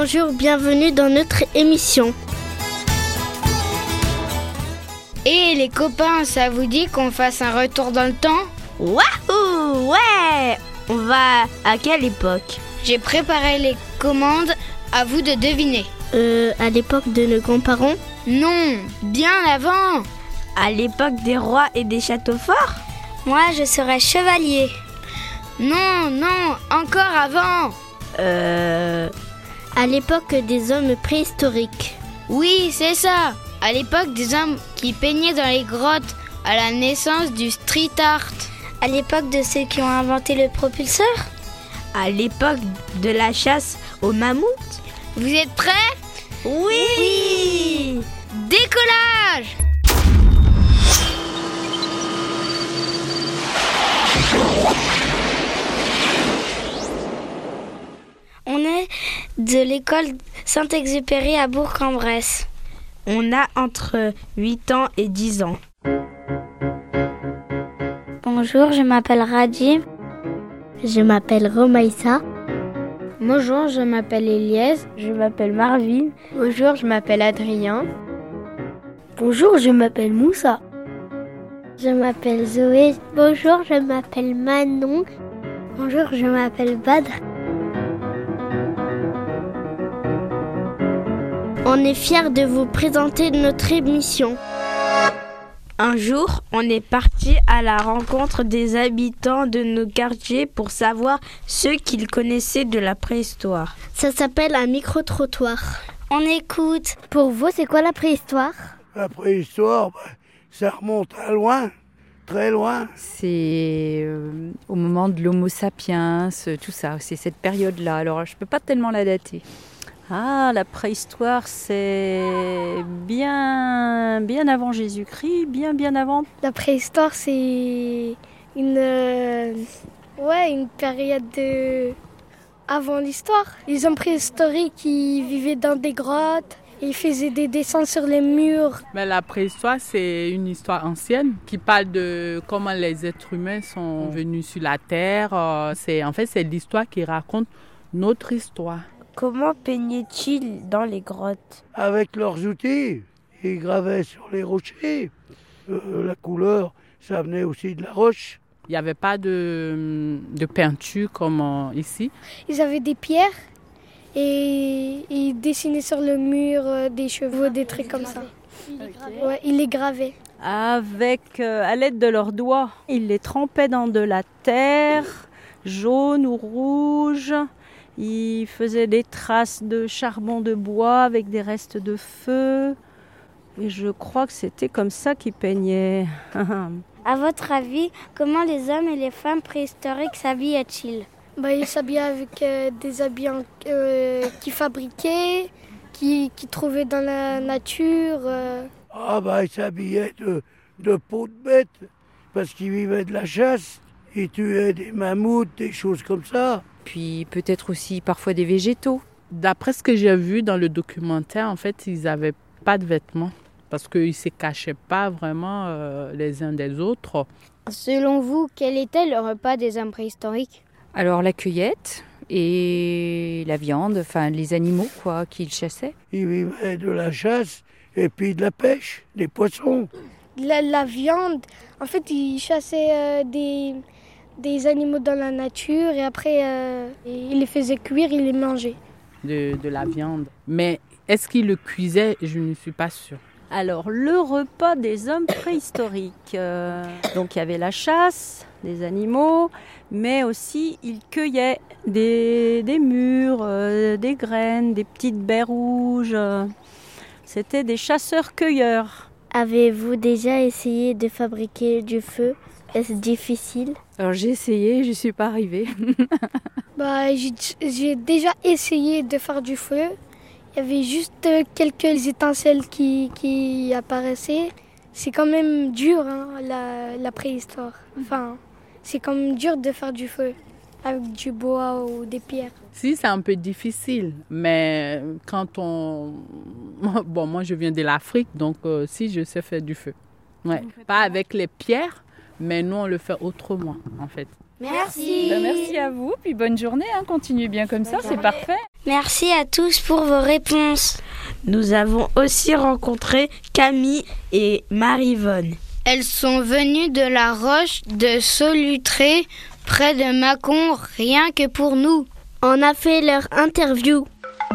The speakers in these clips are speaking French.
Bonjour, bienvenue dans notre émission. Et les copains, ça vous dit qu'on fasse un retour dans le temps ? Wahou! Ouais! On va à quelle époque? J'ai préparé les commandes, à vous de deviner. À l'époque de nos grands-parents? Non, bien avant. À l'époque des rois et des châteaux forts? Moi, je serais chevalier. Non, encore avant. À l'époque des hommes préhistoriques. Oui, c'est ça. À l'époque des hommes qui peignaient dans les grottes, à la naissance du street art. À l'époque de ceux qui ont inventé le propulseur? À l'époque de la chasse aux mammouths? Vous êtes prêts? Oui! Décollage! On est de l'école Saint-Exupéry à Bourg-en-Bresse. On a entre 8 ans et 10 ans. Bonjour, je m'appelle Radim. Je m'appelle Romaïssa. Bonjour, je m'appelle Eliès. Je m'appelle Marvin. Bonjour, je m'appelle Adrien. Bonjour, je m'appelle Moussa. Je m'appelle Zoé. Bonjour, je m'appelle Manon. Bonjour, je m'appelle Badr. On est fiers de vous présenter notre émission. Un jour, on est parti à la rencontre des habitants de nos quartiers pour savoir ce qu'ils connaissaient de la préhistoire. Ça s'appelle un micro-trottoir. On écoute. Pour vous, c'est quoi la préhistoire ? La préhistoire, ça remonte à loin, très loin. C'est au moment de l'Homo sapiens, tout ça, c'est cette période-là. Alors, je ne peux pas tellement la dater. Ah, la préhistoire, c'est bien avant Jésus-Christ, bien avant. La préhistoire, c'est une période avant l'histoire. Les hommes préhistoriques, ils vivaient dans des grottes, ils faisaient des dessins sur les murs. Mais la préhistoire, c'est une histoire ancienne qui parle de comment les êtres humains sont venus sur la Terre. C'est l'histoire qui raconte notre histoire. Comment peignaient-ils dans les grottes? Avec leurs outils, ils gravaient sur les rochers. La couleur, ça venait aussi de la roche. Il n'y avait pas de peinture comme ici. Ils avaient des pierres et ils dessinaient sur le mur des chevaux, des trucs comme ça. Ils les gravaient. Avec, à l'aide de leurs doigts, ils les trempaient dans de la terre, jaune ou rouge. Ils faisaient des traces de charbon de bois avec des restes de feu. Et je crois que c'était comme ça qu'ils peignaient. À votre avis, comment les hommes et les femmes préhistoriques s'habillaient-ils? Ils s'habillaient avec des habits qu'ils fabriquaient, qu'ils trouvaient dans la nature. Ils s'habillaient de peau de bête, parce qu'ils vivaient de la chasse. Ils tuaient des mammouths, des choses comme ça. Puis peut-être aussi parfois des végétaux. D'après ce que j'ai vu dans le documentaire, en fait, ils n'avaient pas de vêtements parce qu'ils ne se cachaient pas vraiment les uns des autres. Selon vous, quel était le repas des hommes préhistoriques? Alors la cueillette et la viande, enfin les animaux qu'ils chassaient. Ils vivaient de la chasse et puis de la pêche, des poissons. La viande, en fait, ils chassaient des animaux dans la nature et après ils les faisaient cuire, ils les mangeaient. De la viande. Mais est-ce qu'ils le cuisaient? Je ne suis pas sûre. Alors le repas des hommes préhistoriques. Donc il y avait la chasse des animaux, mais aussi ils cueillaient des mûres, des graines, des petites baies rouges. C'était des chasseurs-cueilleurs. Avez-vous déjà essayé de fabriquer du feu? Est-ce difficile? Alors j'ai essayé, je ne suis pas arrivée. J'ai déjà essayé de faire du feu. Il y avait juste quelques étincelles qui apparaissaient. C'est quand même dur, la préhistoire. Enfin, c'est quand même dur de faire du feu avec du bois ou des pierres. Si, c'est un peu difficile, mais quand moi je viens de l'Afrique, donc si je sais faire du feu. Ouais. Pas avec les pierres, mais nous, on le fait autrement, en fait. Merci. Merci à vous, puis bonne journée. Continuez bien comme ça, c'est parfait. Merci à tous pour vos réponses. Nous avons aussi rencontré Camille et Marie-Vonne. Elles sont venues de la roche de Solutré, près de Mâcon, rien que pour nous. On a fait leur interview.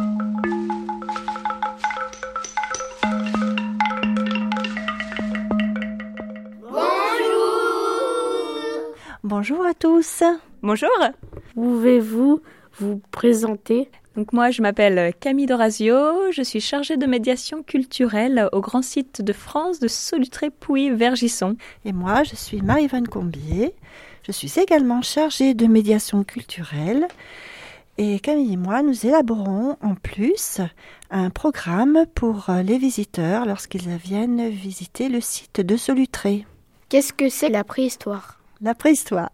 Bonjour à tous. Bonjour. Pouvez-vous vous présenter? Donc moi, je m'appelle Camille Dorazio, je suis chargée de médiation culturelle au grand site de France de Solutré-Pouilly-Vergisson. Et moi, je suis Marie-Vonne Combier. Je suis également chargée de médiation culturelle. Et Camille et moi, nous élaborons en plus un programme pour les visiteurs lorsqu'ils viennent visiter le site de Solutré. Qu'est-ce que c'est la préhistoire? La préhistoire,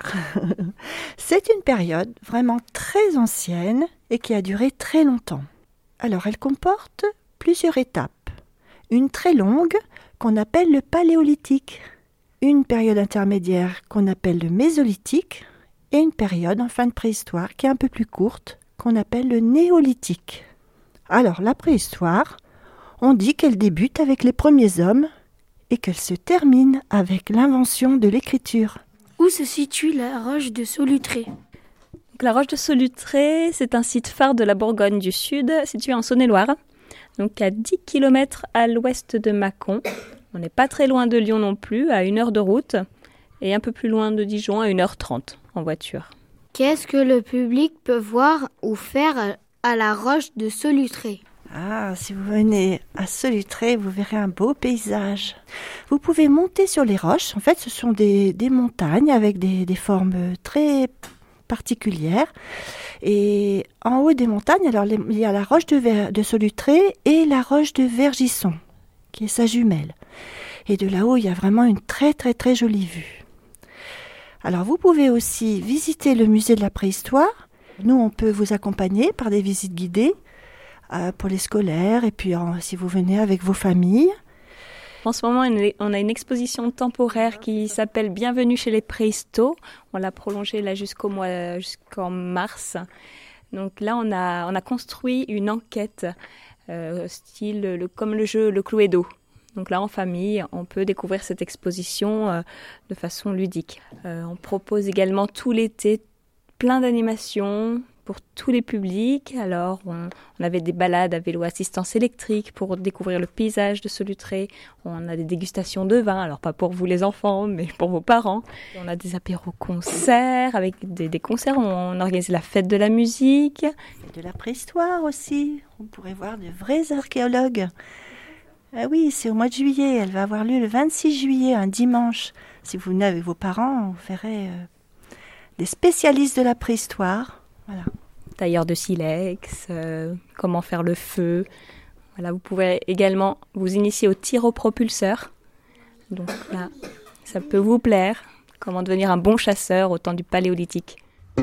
c'est une période vraiment très ancienne et qui a duré très longtemps. Alors, elle comporte plusieurs étapes. Une très longue qu'on appelle le paléolithique, une période intermédiaire qu'on appelle le mésolithique et une période en fin de préhistoire qui est un peu plus courte qu'on appelle le néolithique. Alors, la préhistoire, on dit qu'elle débute avec les premiers hommes et qu'elle se termine avec l'invention de l'écriture. Où se situe la roche de Solutré? Donc, la roche de Solutré, c'est un site phare de la Bourgogne du Sud, situé en Saône-et-Loire, donc à 10 km à l'ouest de Mâcon. On n'est pas très loin de Lyon non plus, à 1 heure de route, et un peu plus loin de Dijon, à 1h30 en voiture. Qu'est-ce que le public peut voir ou faire à la roche de Solutré? Ah, si vous venez à Solutré, vous verrez un beau paysage. Vous pouvez monter sur les roches. En fait, ce sont des montagnes avec des formes très particulières. Et en haut des montagnes, alors, il y a la roche de Solutré et la roche de Vergisson, qui est sa jumelle. Et de là-haut, il y a vraiment une très très très jolie vue. Alors, vous pouvez aussi visiter le musée de la préhistoire. Nous, on peut vous accompagner par des visites guidées. Pour les scolaires et puis si vous venez avec vos familles. En ce moment, on a une exposition temporaire qui s'appelle Bienvenue chez les préhistos. On l'a prolongée là jusqu'en mars. Donc là, on a construit une enquête style comme le jeu Le Cluedo. Donc là, en famille, on peut découvrir cette exposition de façon ludique. On propose également tout l'été plein d'animations pour tous les publics. Alors, on avait des balades à vélo assistance électrique pour découvrir le paysage de Solutré. On a des dégustations de vin, alors pas pour vous les enfants, mais pour vos parents. On a des apéros-concerts, avec des concerts. On organise la fête de la musique. Et de la préhistoire aussi. On pourrait voir de vrais archéologues. Ah oui, c'est au mois de juillet. Elle va avoir lieu le 26 juillet, un dimanche. Si vous venez avec vos parents, vous verrez des spécialistes de la préhistoire. Voilà. Tailleur de silex, comment faire le feu. Voilà, vous pouvez également vous initier au tir au propulseur. Donc là, ça peut vous plaire. Comment devenir un bon chasseur au temps du paléolithique.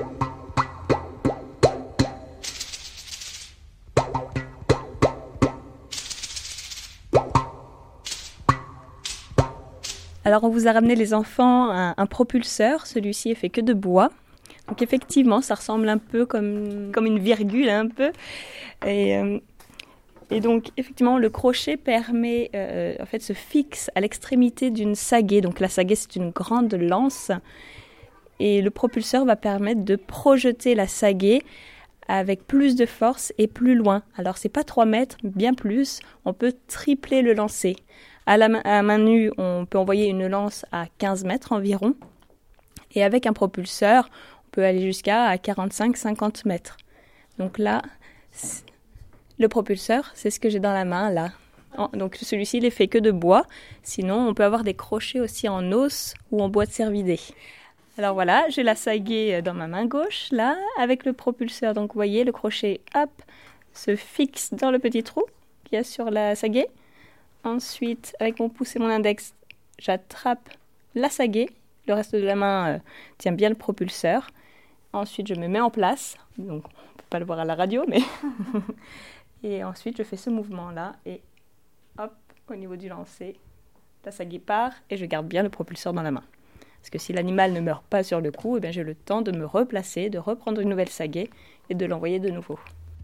Alors on vous a ramené les enfants un propulseur. Celui-ci est fait que de bois. Donc effectivement, ça ressemble un peu comme une virgule, un peu. Et donc effectivement, le crochet permet, se fixe à l'extrémité d'une sagaie. Donc la sagaie, c'est une grande lance. Et le propulseur va permettre de projeter la sagaie avec plus de force et plus loin. Alors c'est pas 3 mètres, bien plus. On peut tripler le lancer. À main nue, on peut envoyer une lance à 15 mètres environ. Et avec un propulseur, on peut aller jusqu'à 45-50 mètres. Donc là, le propulseur, c'est ce que j'ai dans la main là. Donc celui-ci, il est fait que de bois. Sinon, on peut avoir des crochets aussi en os ou en bois de cervidé. Alors voilà, j'ai la sagaie dans ma main gauche là, avec le propulseur. Donc vous voyez, le crochet, hop, se fixe dans le petit trou qu'il y a sur la sagaie. Ensuite, avec mon pouce et mon index, j'attrape la sagaie. Le reste de la main tient bien le propulseur. Ensuite, je me mets en place. Donc, on ne peut pas le voir à la radio, mais... Et ensuite, je fais ce mouvement-là. Et hop, au niveau du lancer, la sagaie part et je garde bien le propulseur dans la main. Parce que si l'animal ne meurt pas sur le coup, j'ai le temps de me replacer, de reprendre une nouvelle sagaie et de l'envoyer de nouveau.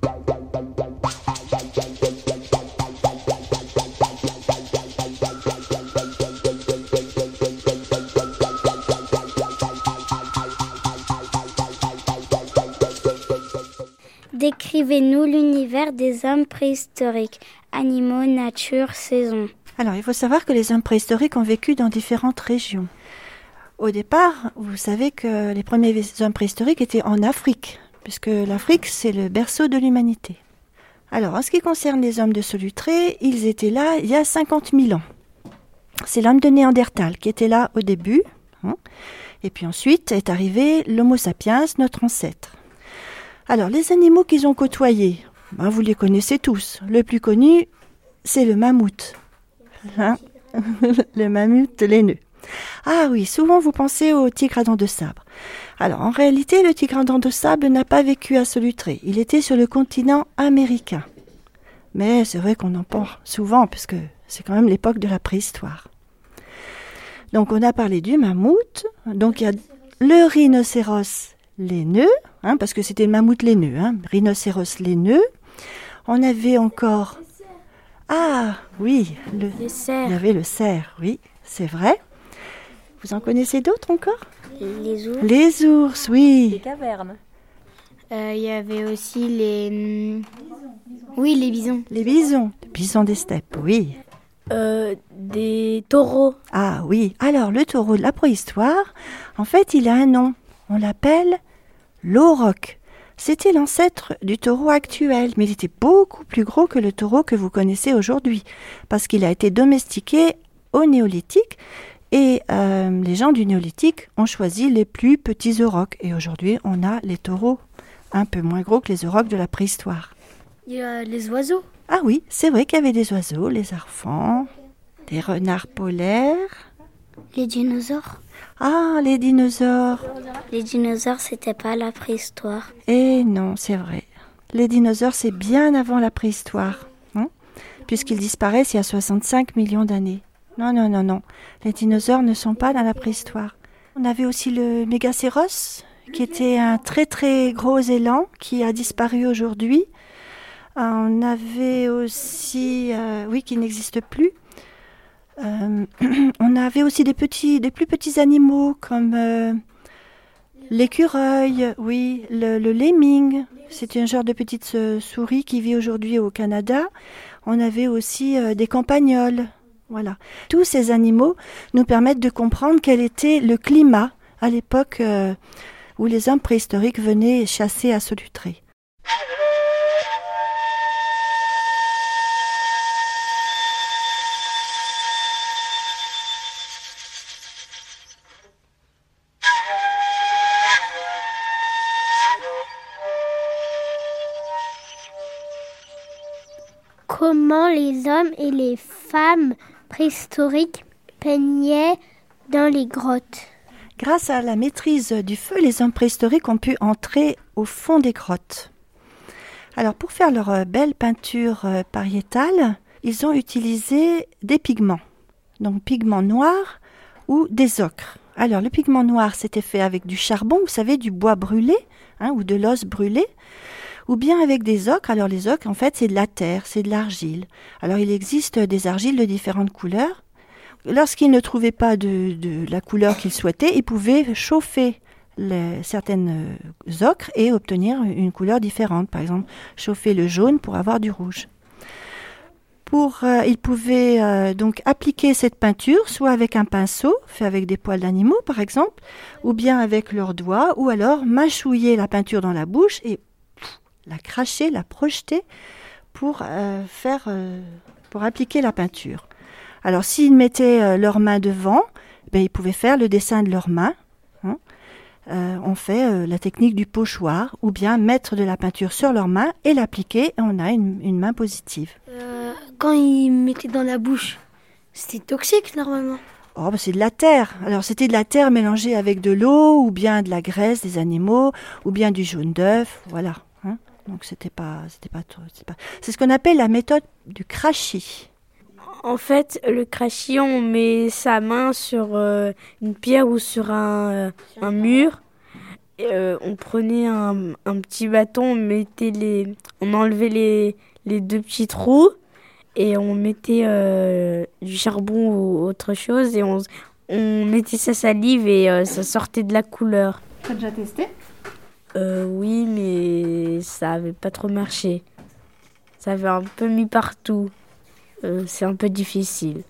Décrivez-nous l'univers des hommes préhistoriques, animaux, nature, saison. Alors, il faut savoir que les hommes préhistoriques ont vécu dans différentes régions. Au départ, vous savez que les premiers hommes préhistoriques étaient en Afrique, puisque l'Afrique, c'est le berceau de l'humanité. Alors, en ce qui concerne les hommes de Solutré, ils étaient là il y a 50 000 ans. C'est l'homme de Néandertal qui était là au début. Et puis ensuite est arrivé l'Homo sapiens, notre ancêtre. Alors, les animaux qu'ils ont côtoyés, vous les connaissez tous. Le plus connu, c'est le mammouth. Le mammouth laineux. Ah oui, souvent vous pensez au tigre à dents de sabre. Alors, en réalité, le tigre à dents de sabre n'a pas vécu à Solutré. Il était sur le continent américain. Mais c'est vrai qu'on en parle souvent, puisque c'est quand même l'époque de la préhistoire. Donc, on a parlé du mammouth. Donc, il y a le rhinocéros laineux, parce que c'était le mammouth laineux, rhinocéros laineux. On avait encore... Ah, oui, le cerf. Il y avait le cerf, oui, c'est vrai. Vous en connaissez d'autres encore ? Les ours. Les ours, oui. Les cavernes. Il y avait aussi les... Oui, les bisons. Les bisons. Les bisons des steppes, oui. Des taureaux. Ah oui, alors le taureau de la préhistoire, en fait, il a un nom. On l'appelle l'auroch. C'était l'ancêtre du taureau actuel, mais il était beaucoup plus gros que le taureau que vous connaissez aujourd'hui, parce qu'il a été domestiqué au néolithique, et les gens du néolithique ont choisi les plus petits aurochs. Et aujourd'hui, on a les taureaux un peu moins gros que les aurochs de la préhistoire. Il y a les oiseaux. Ah oui, c'est vrai qu'il y avait des oiseaux, les arfans, des renards polaires. Les dinosaures. Ah, les dinosaures. Les dinosaures, c'était pas la préhistoire. Eh non, c'est vrai. Les dinosaures, c'est bien avant la préhistoire, puisqu'ils disparaissent il y a 65 millions d'années. Non. Les dinosaures ne sont pas dans la préhistoire. On avait aussi le mégacéros, qui était un très très gros élan, qui a disparu aujourd'hui. On avait aussi, qui n'existe plus. On avait aussi des plus petits animaux comme l'écureuil, oui, le lemming. C'est un genre de petite souris qui vit aujourd'hui au Canada. On avait aussi des campagnols. Voilà. Tous ces animaux nous permettent de comprendre quel était le climat à l'époque où les hommes préhistoriques venaient chasser à Solutré. Comment les hommes et les femmes préhistoriques peignaient dans les grottes? Grâce à la maîtrise du feu, les hommes préhistoriques ont pu entrer au fond des grottes. Alors, pour faire leur belle peinture pariétale, ils ont utilisé des pigments. Donc, pigments noirs ou des ocres. Alors, le pigment noir, c'était fait avec du charbon, vous savez, du bois brûlé, ou de l'os brûlé, ou bien avec des ocres. Alors, les ocres, en fait, c'est de la terre, c'est de l'argile. Alors, il existe des argiles de différentes couleurs. Lorsqu'ils ne trouvaient pas de la couleur qu'ils souhaitaient, ils pouvaient chauffer certaines ocres et obtenir une couleur différente. Par exemple, chauffer le jaune pour avoir du rouge. Ils pouvaient donc appliquer cette peinture, soit avec un pinceau, fait avec des poils d'animaux par exemple, ou bien avec leurs doigts, ou alors mâchouiller la peinture dans la bouche et la cracher, la projeter pour appliquer la peinture. Alors, s'ils mettaient leurs mains devant, ils pouvaient faire le dessin de leurs mains. On fait la technique du pochoir, ou bien mettre de la peinture sur leurs mains et l'appliquer, et on a une main positive. Quand ils mettaient dans la bouche, c'était toxique normalement. Oh, c'est de la terre. Alors, c'était de la terre mélangée avec de l'eau, ou bien de la graisse des animaux, ou bien du jaune d'œuf, voilà. Donc, c'est ce qu'on appelle la méthode du crachis. En fait, le crachis, on met sa main sur une pierre ou sur un mur. On prenait un petit bâton, on enlevait les 2 petits trous et on mettait du charbon ou autre chose et on mettait sa salive et ça sortait de la couleur. T'as déjà testé ? Oui, mais ça avait pas trop marché. Ça avait un peu mis partout. C'est un peu difficile.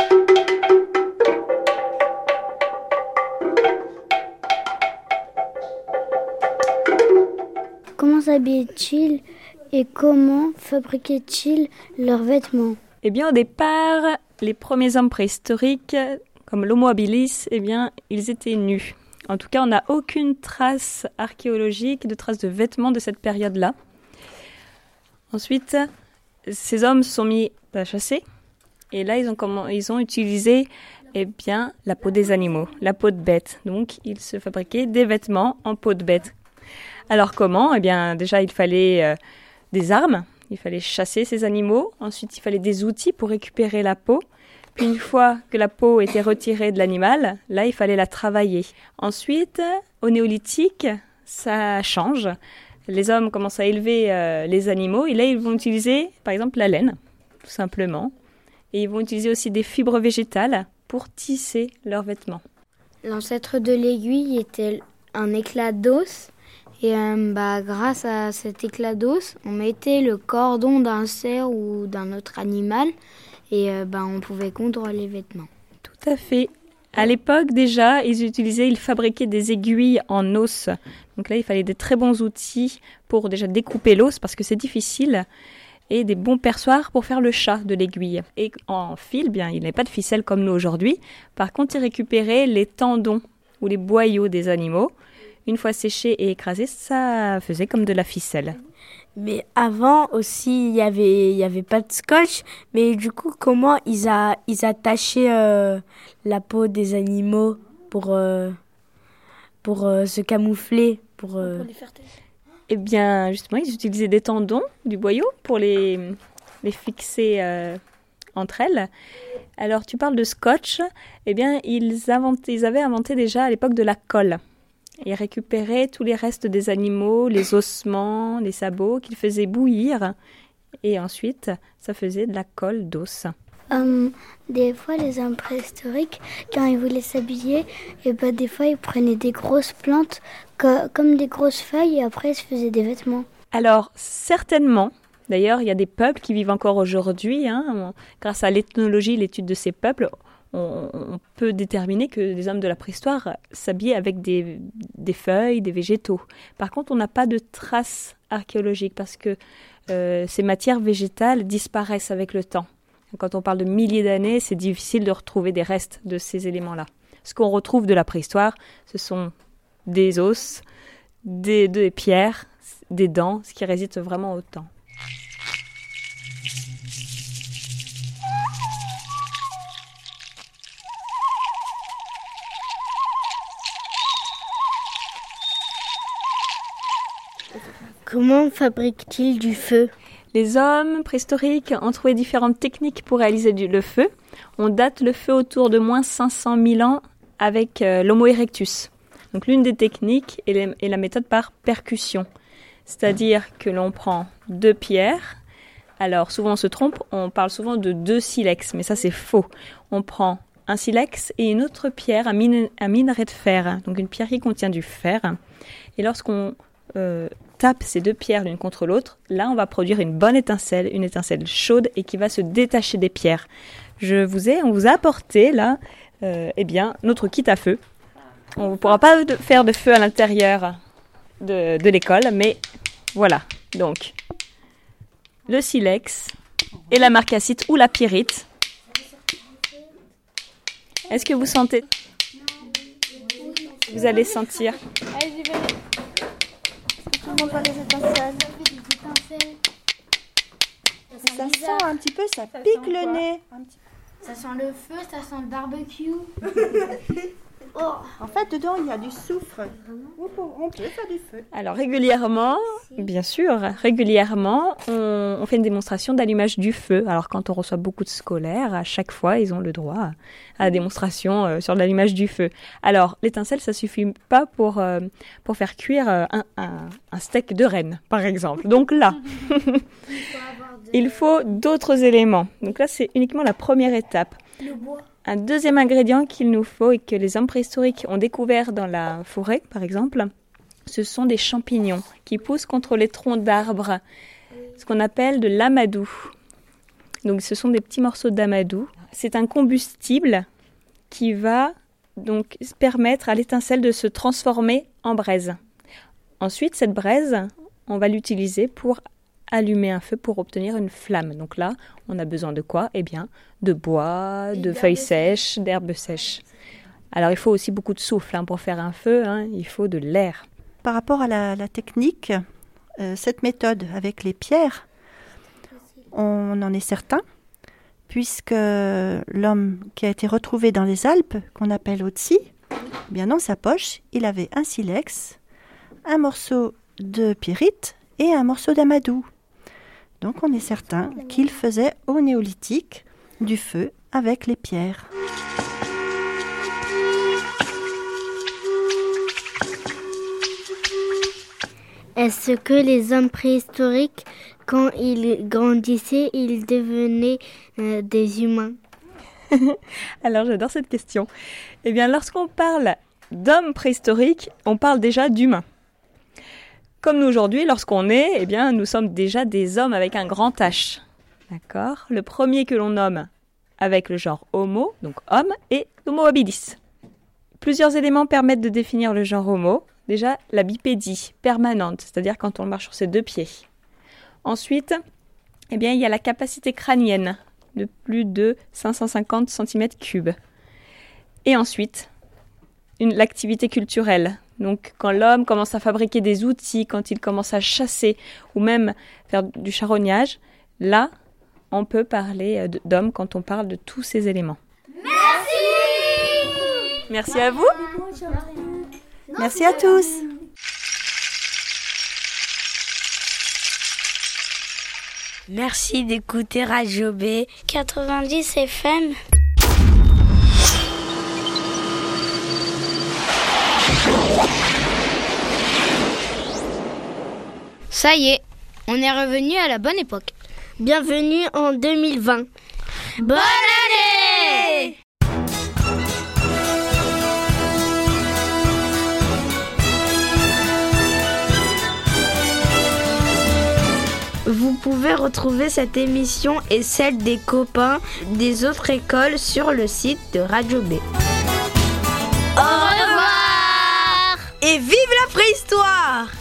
Comment s'habillaient-ils et comment fabriquaient-ils leurs vêtements ? Eh bien, au départ, les premiers hommes préhistoriques, comme l'Homo habilis, eh bien, ils étaient nus. En tout cas, on n'a aucune trace archéologique de traces de vêtements de cette période-là. Ensuite, ces hommes se sont mis à chasser. Et là, ils ont utilisé la peau des animaux, la peau de bête. Donc, ils se fabriquaient des vêtements en peau de bête. Alors comment ? Eh bien, déjà, il fallait des armes. Il fallait chasser ces animaux. Ensuite, il fallait des outils pour récupérer la peau. Puis une fois que la peau était retirée de l'animal, là, il fallait la travailler. Ensuite, au néolithique, ça change. Les hommes commencent à élever les animaux et là, ils vont utiliser, par exemple, la laine, tout simplement. Et ils vont utiliser aussi des fibres végétales pour tisser leurs vêtements. L'ancêtre de l'aiguille était un éclat d'os. Et grâce à cet éclat d'os, on mettait le cordon d'un cerf ou d'un autre animal et on pouvait coudre les vêtements. Tout à fait. À l'époque déjà, ils fabriquaient des aiguilles en os. Donc là, il fallait des très bons outils pour déjà découper l'os parce que c'est difficile et des bons perçoirs pour faire le chat de l'aiguille. Et en fil, il n'y avait pas de ficelle comme nous aujourd'hui. Par contre, ils récupéraient les tendons ou les boyaux des animaux. Une fois séchés et écrasés, ça faisait comme de la ficelle. Mais avant aussi, il y avait pas de scotch. Mais du coup, comment ils attachaient la peau des animaux pour se camoufler pour les faire taire. Eh bien, justement, ils utilisaient des tendons du boyau pour les fixer entre elles. Alors, tu parles de scotch. Eh bien, ils avaient inventé déjà à l'époque de la colle. Ils récupéraient tous les restes des animaux, les ossements, les sabots qu'ils faisaient bouillir. Et ensuite, ça faisait de la colle d'os. Des fois, les hommes préhistoriques, quand ils voulaient s'habiller, des fois, ils prenaient des grosses plantes comme des grosses feuilles et après, ils se faisaient des vêtements. Alors, certainement. D'ailleurs, il y a des peuples qui vivent encore aujourd'hui. Grâce à l'ethnologie, l'étude de ces peuples, on peut déterminer que les hommes de la préhistoire s'habillaient avec des feuilles, des végétaux. Par contre, on n'a pas de traces archéologiques parce que ces matières végétales disparaissent avec le temps. Quand on parle de milliers d'années, c'est difficile de retrouver des restes de ces éléments-là. Ce qu'on retrouve de la préhistoire, ce sont des os, des pierres, des dents, ce qui résiste vraiment au temps. Comment fabriquent-ils du feu ? Les hommes préhistoriques ont trouvé différentes techniques pour réaliser le feu. On date le feu autour de moins 500 000 ans avec l'Homo erectus. Donc l'une des techniques est la méthode par percussion. C'est-à-dire que l'on prend 2 pierres. Alors souvent on se trompe, on parle souvent de 2 silex, mais ça c'est faux. On prend un silex et une autre pierre, un minerai de fer. Donc une pierre qui contient du fer. Et lorsqu'on tape ces 2 pierres l'une contre l'autre, là on va produire une bonne étincelle, une étincelle chaude et qui va se détacher des pierres. On vous a apporté là notre kit à feu. On ne pourra pas faire de feu à l'intérieur de l'école, mais voilà. Donc le silex et la marcassite ou la pyrite. Est-ce que vous sentez ? Vous allez sentir. On voit les étincelles. Ça sent un petit peu, ça pique le nez. Ça sent le feu, ça sent le barbecue. En fait, dedans, il y a du soufre. On peut faire du feu. Alors régulièrement, bien sûr, on fait une démonstration d'allumage du feu. Alors quand on reçoit beaucoup de scolaires, à chaque fois, ils ont le droit à la démonstration sur l'allumage du feu. Alors l'étincelle, ça suffit pas pour faire cuire un steak de renne, par exemple. Donc là, il faut d'autres éléments. Donc là, c'est uniquement la première étape. Le bois. Un deuxième ingrédient qu'il nous faut et que les hommes préhistoriques ont découvert dans la forêt, par exemple, ce sont des champignons qui poussent contre les troncs d'arbres, ce qu'on appelle de l'amadou. Donc ce sont des petits morceaux d'amadou. C'est un combustible qui va donc permettre à l'étincelle de se transformer en braise. Ensuite, cette braise, on va l'utiliser pour allumer un feu pour obtenir une flamme. Donc là, on a besoin de quoi ? Eh bien, de bois, de feuilles sèches, d'herbes sèches. Alors, il faut aussi beaucoup de souffle pour faire un feu. Il faut de l'air. Par rapport à la technique, cette méthode avec les pierres, on en est certain, puisque l'homme qui a été retrouvé dans les Alpes, qu'on appelle Otzi, eh bien dans sa poche, il avait un silex, un morceau de pyrite et un morceau d'amadou. Donc on est certain qu'il faisait au néolithique du feu avec les pierres. Est-ce que les hommes préhistoriques, quand ils grandissaient, ils devenaient des humains ? Alors j'adore cette question. Eh bien lorsqu'on parle d'hommes préhistoriques, on parle déjà d'humains. Comme nous aujourd'hui, lorsqu'on est, eh bien, nous sommes déjà des hommes avec un grand H. D'accord ? Le premier que l'on nomme avec le genre Homo, donc homme, est Homo habilis. Plusieurs éléments permettent de définir le genre Homo. Déjà, la bipédie permanente, c'est-à-dire quand on marche sur ses deux pieds. Ensuite, eh bien, il y a la capacité crânienne de plus de 550 cm3. Et ensuite, l'activité culturelle. Donc, quand l'homme commence à fabriquer des outils, quand il commence à chasser ou même faire du charognage, là, on peut parler d'homme quand on parle de tous ces éléments. Merci! Merci à vous. Merci à tous. Merci d'écouter Radio B 90 FM. Ça y est, on est revenu à la bonne époque. Bienvenue en 2020. Bonne année! Vous pouvez retrouver cette émission et celle des copains des autres écoles sur le site de Radio B. Au revoir! Et vive la préhistoire!